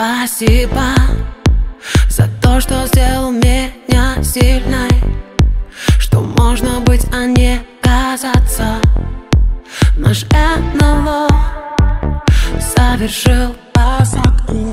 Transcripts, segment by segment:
Спасибо за то, что сделал меня сильной, что можно быть, а не казаться. Наш НЛО совершил посадку.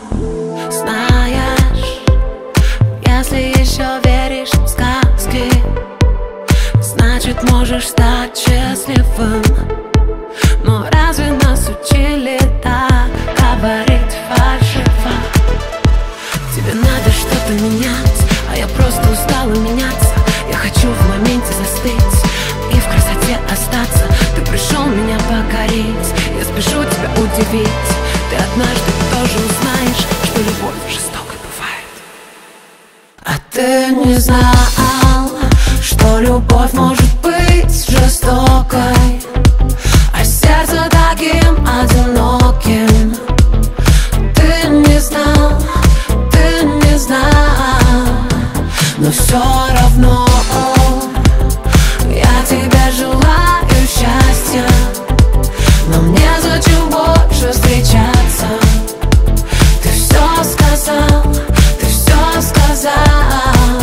Знаешь, если еще веришь в сказки, значит можешь стать счастливым. Но разве нас учили так говорить фальшиво? Тебе надо что-то менять, а я просто устала меняться. Я хочу в моменте застыть и в красоте остаться. Ты пришел меня покорить, я спешу тебя удивить. Ты однажды тоже узнаешь, что любовь жестокой бывает. А ты не знал, что любовь может быть жестокой, а сердце таким одиноким. Ты не знал, но все равно я тебе желаю счастья. Но мне зачем больше встречаться? Ты все сказал, ты все сказал.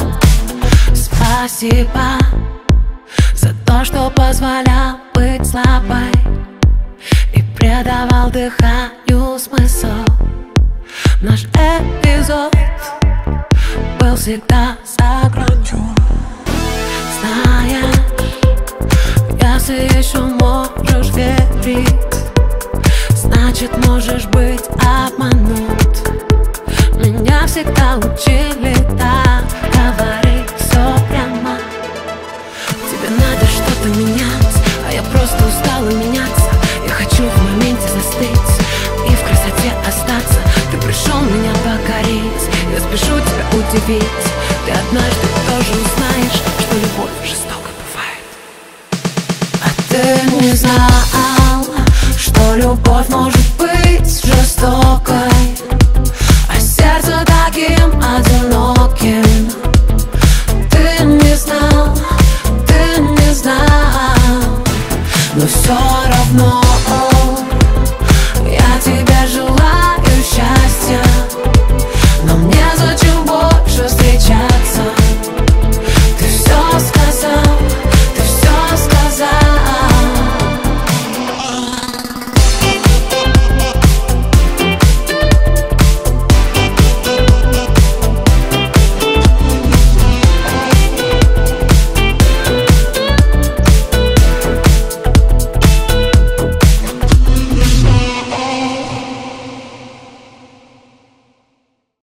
Спасибо за то, что позволял быть слабой и придавал дыханию смысл. Наш эпизод был всегда за гранью. Знаешь, если еще можешь верить, значит можешь быть обманут. Меня всегда учили так говорить все прямо. Тебе надо что-то менять, а я просто устала меняться. Я хочу в моменте застыть и в красоте остаться. Ты пришел меня покорить, я спешу тебя удивить. Ты однажды тоже узнаешь, что любовь жестокой бывает. А ты не знаешь,